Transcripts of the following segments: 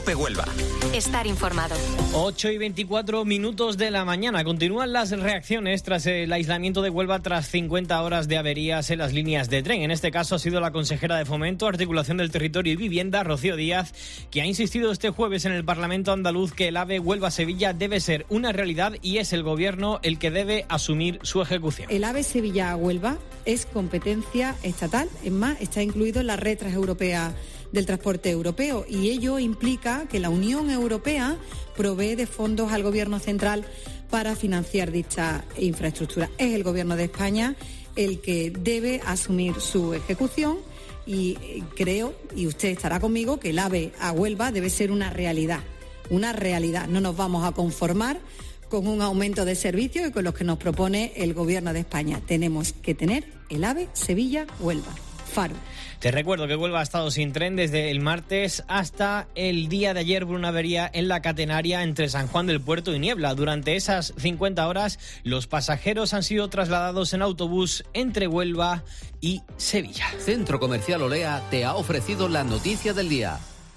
COPE Huelva. Estar informado. 8:24 de la mañana. Continúan las reacciones tras el aislamiento de Huelva tras 50 horas de averías en las líneas de tren. En este caso ha sido la consejera de Fomento, Articulación del Territorio y Vivienda, Rocío Díaz, que ha insistido este jueves en el Parlamento andaluz que el AVE Huelva-Sevilla debe ser una realidad y es el Gobierno el que debe asumir su ejecución. El AVE Sevilla-Huelva es competencia estatal, es más, está incluido en la red transeuropea del transporte europeo y ello implica que la Unión Europea provee de fondos al Gobierno central para financiar dicha infraestructura. Es el Gobierno de España el que debe asumir su ejecución y creo, y usted estará conmigo, que el AVE a Huelva debe ser una realidad. Una realidad. No nos vamos a conformar con un aumento de servicios y con los que nos propone el Gobierno de España. Tenemos que tener el AVE Sevilla-Huelva. Faro. Te recuerdo que Huelva ha estado sin tren desde el martes hasta el día de ayer por una avería en la catenaria entre San Juan del Puerto y Niebla. Durante esas 50 horas, los pasajeros han sido trasladados en autobús entre Huelva y Sevilla. Centro Comercial Olea te ha ofrecido la noticia del día.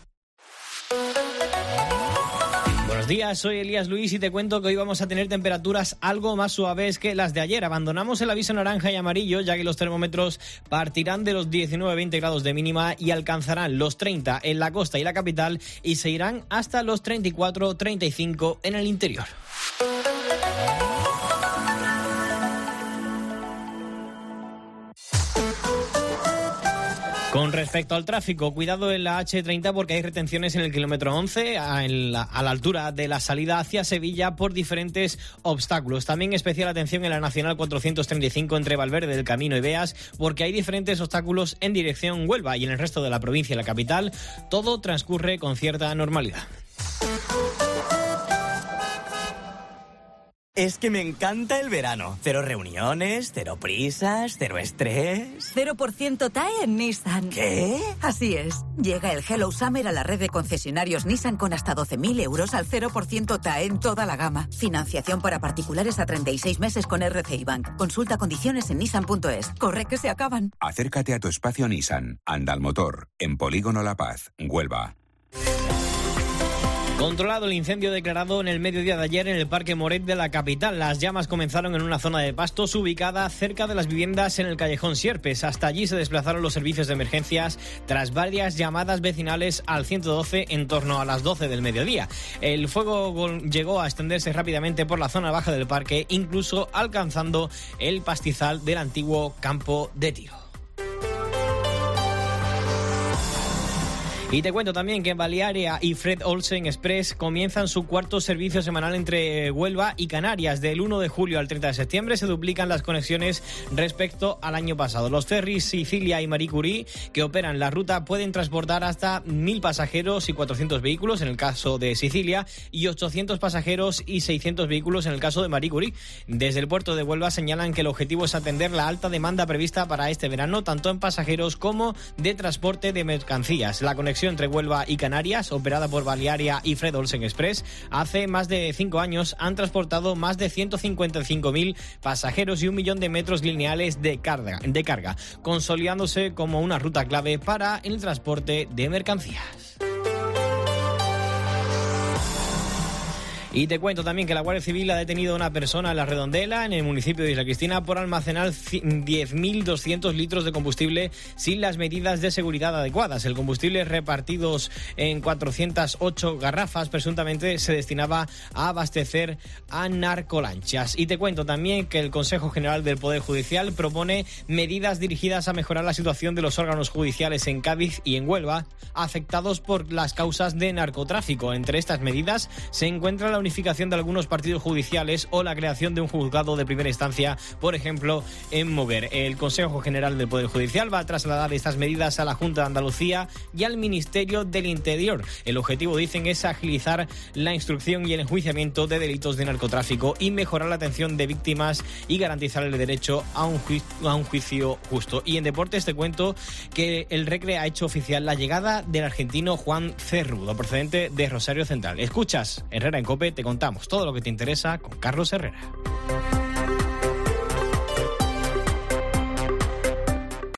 Buenos días, soy Elías Luis y te cuento que hoy vamos a tener temperaturas algo más suaves que las de ayer. Abandonamos el aviso naranja y amarillo, ya que los termómetros partirán de los 19-20 grados de mínima y alcanzarán los 30 en la costa y la capital y se irán hasta los 34-35 en el interior. Con respecto al tráfico, cuidado en la H30 porque hay retenciones en el kilómetro 11 a la altura de la salida hacia Sevilla por diferentes obstáculos. También especial atención en la Nacional 435 entre Valverde del Camino y Beas porque hay diferentes obstáculos en dirección Huelva y en el resto de la provincia y la capital todo transcurre con cierta normalidad. Es que me encanta el verano. Cero reuniones, cero prisas, cero estrés. 0% TAE en Nissan. ¿Qué? Así es. Llega el Hello Summer a la red de concesionarios Nissan con hasta 12.000 euros al 0% TAE en toda la gama. Financiación para particulares a 36 meses con RCI Bank. Consulta condiciones en nissan.es. Corre que se acaban. Acércate a tu espacio Nissan. Anda al motor. En Polígono La Paz, Huelva. Controlado el incendio declarado en el mediodía de ayer en el Parque Moret de la capital. Las llamas comenzaron en una zona de pastos ubicada cerca de las viviendas en el callejón Sierpes. Hasta allí se desplazaron los servicios de emergencias tras varias llamadas vecinales al 112 en torno a las 12 del mediodía. El fuego llegó a extenderse rápidamente por la zona baja del parque, incluso alcanzando el pastizal del antiguo campo de tiro. Y te cuento también que Balearia y Fred Olsen Express comienzan su cuarto servicio semanal entre Huelva y Canarias. Del 1 de julio al 30 de septiembre se duplican las conexiones respecto al año pasado. Los ferries Sicilia y Marie Curie, que operan la ruta, pueden transportar hasta 1.000 pasajeros y 400 vehículos en el caso de Sicilia y 800 pasajeros y 600 vehículos en el caso de Marie Curie. Desde el puerto de Huelva señalan que el objetivo es atender la alta demanda prevista para este verano, tanto en pasajeros como de transporte de mercancías. La conexión entre Huelva y Canarias, operada por Balearia y Fred Olsen Express, hace más de 5 años han transportado más de 155.000 pasajeros y 1 millón de metros lineales de carga, consolidándose como una ruta clave para el transporte de mercancías. Y te cuento también que la Guardia Civil ha detenido a una persona en La Redondela, en el municipio de Isla Cristina, por almacenar 10.200 litros de combustible sin las medidas de seguridad adecuadas. El combustible, repartidos en 408 garrafas, presuntamente se destinaba a abastecer a narcolanchas. Y te cuento también que el Consejo General del Poder Judicial propone medidas dirigidas a mejorar la situación de los órganos judiciales en Cádiz y en Huelva, afectados por las causas de narcotráfico. Entre estas medidas se encuentra la unificación de algunos partidos judiciales o la creación de un juzgado de primera instancia, por ejemplo, en Moguer. El Consejo General del Poder Judicial va a trasladar estas medidas a la Junta de Andalucía y al Ministerio del Interior. El objetivo, dicen, es agilizar la instrucción y el enjuiciamiento de delitos de narcotráfico y mejorar la atención de víctimas y garantizar el derecho a un juicio justo. Y en deportes te cuento que el Recre ha hecho oficial la llegada del argentino Juan Cerrudo, procedente de Rosario Central. Escuchas Herrera en COPE, te contamos todo lo que te interesa con Carlos Herrera.